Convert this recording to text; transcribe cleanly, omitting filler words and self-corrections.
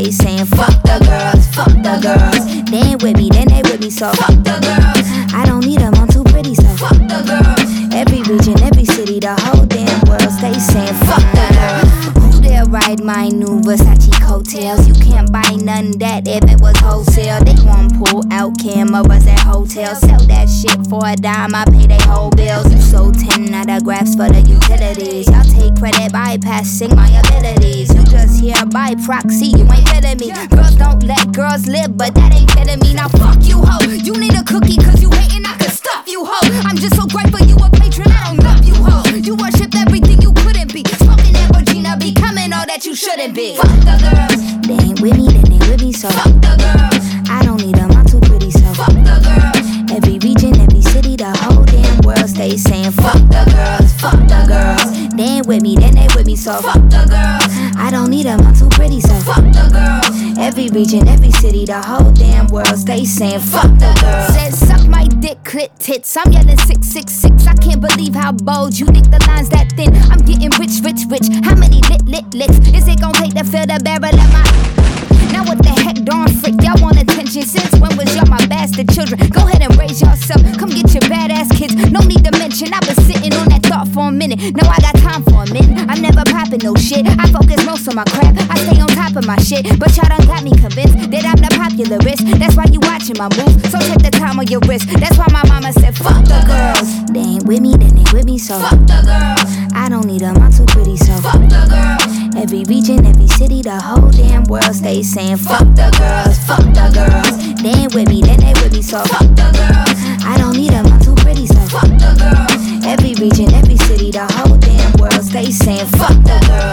stay saying fuck the girls, fuck the girls. They ain't with me, then they with me, so fuck the girls. I don't need them, I'm too pretty, so fuck the girls. Every region, every city, the whole damn world stay saying fuck the girls. Who dare ride my new Versace coattails? You can't buy none that if it was wholesale. They gon' pull out cameras at hotels, sell that shit for a dime, I pay they whole bills. You sold 10 autographs for the utilities. Y'all take credit bypassing my abilities. You just here by proxy, you ain't kidding me. Girls don't let girls live, but that ain't kidding me. Now fuck you, ho. You need a cookie cause you hating, I could stuff you, ho. I'm just so grateful you a patron, I don't love you, ho. You worship everything you couldn't be. Smoking that Regina, becoming all that you shouldn't be. Fuck the girls. They ain't with me, then they with me, so fuck the girls. I don't need them, I'm too pretty, so fuck the girls. Every region, every city, the whole damn world stay saying fuck the girls, fuck the girls. They ain't with me, then they with me, so fuck the girls. I don't need them, I'm too pretty, so fuck the girls. Every region, every city, the whole damn world stay saying fuck the girls. Said suck my dick, clit tits, I'm yelling 666. I can't believe how bold you think the line's that thin. I'm getting rich, rich, rich. How many licks is it gon' take to fill the barrel of my... Now what the heck, darn frick, y'all want attention? Since when was y'all my bastard children? Go ahead and raise yourself, come get your badass kids. No need to mention, I've been sitting on that thought for a minute. Now I got time for a minute, I'm never popping no shit. I focus most on my crap, I stay on top of my shit. But y'all done got me convinced that I'm the popularist. That's why you watching my moves, so check the time on your wrist. That's why my mama said fuck the girls. They ain't with me, then they with me, so fuck the girls. I don't need them, I'm too pretty, so fuck the girls. Every region, every city, the whole damn world stay saying fuck the girls, fuck the girls. They ain't with me, then they with me, so fuck the girls. I don't need them, I'm too pretty, so fuck the girls. Every region, every city, the whole damn world stay saying fuck the girls.